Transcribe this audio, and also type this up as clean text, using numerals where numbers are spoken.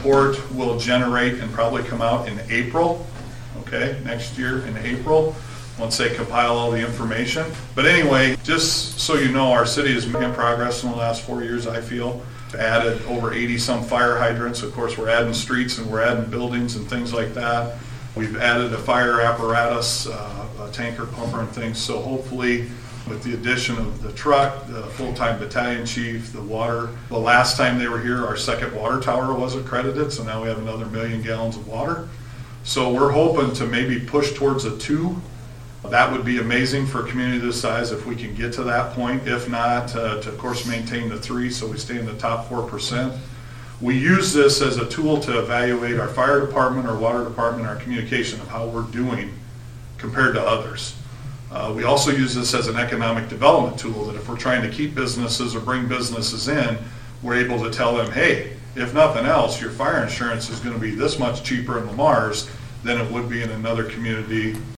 report will generate and probably come out in April, okay, next year in April, once they compile all the information. But anyway, just so you know, our city is making progress in the last 4 years, I feel. Added over 80 some fire hydrants. Of course, we're adding streets and we're adding buildings and things like that. We've added a fire apparatus, a tanker pumper and things. So hopefully with the addition of the truck, the full-time battalion chief, the water, the last time they were here, our second water tower was accredited. So now we have another 1 million gallons of water. So we're hoping to maybe push towards a 2. That would be amazing for a community this size if we can get to that point. If not, to of course maintain the 3 so we stay in the top 4%. We use this as a tool to evaluate our fire department, our water department, our communication of how we're doing compared to others. We also use this as an economic development tool that if we're trying to keep businesses or bring businesses in, we're able to tell them, hey, if nothing else, your fire insurance is going to be this much cheaper in Lamar's than it would be in another community